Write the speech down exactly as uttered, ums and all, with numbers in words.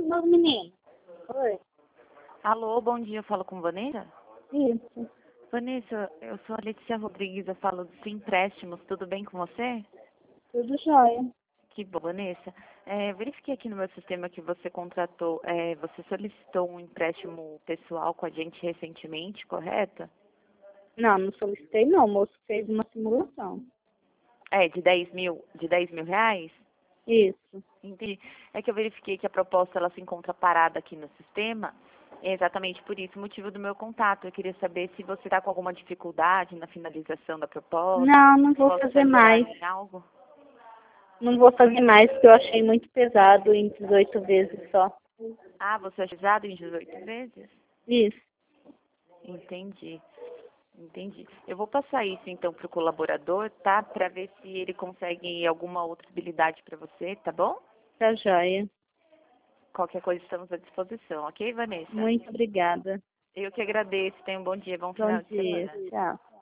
meus meninos. Oi. Alô, bom dia, eu falo com Vanessa? Isso. Vanessa, eu sou a Letícia Rodrigues, eu falo dos empréstimos, tudo bem com você? Tudo jóia. Que bom, Vanessa. É, verifiquei aqui no meu sistema que você contratou, é, você solicitou um empréstimo pessoal com a gente recentemente, correto? Não, não solicitei não. O moço fez uma simulação. É, de dez mil, de dez mil reais? Isso. Entendi. É que eu verifiquei que a proposta ela se encontra parada aqui no sistema. É exatamente por isso o motivo do meu contato. Eu queria saber se você está com alguma dificuldade na finalização da proposta. Não, não vou Posso te fazer ajudar mais. em algo? Não vou fazer mais porque eu achei muito pesado em dezoito vezes só. Ah, você é ajuizado em dezoito vezes? Isso. Entendi. Entendi. Eu vou passar isso então para o colaborador, tá? Para ver se ele consegue alguma outra habilidade para você, tá bom? Tá jóia. Qualquer coisa estamos à disposição, ok, Vanessa? Muito obrigada. Eu que agradeço. Tenha um bom dia, bom Bom final de dia. semana. Tchau.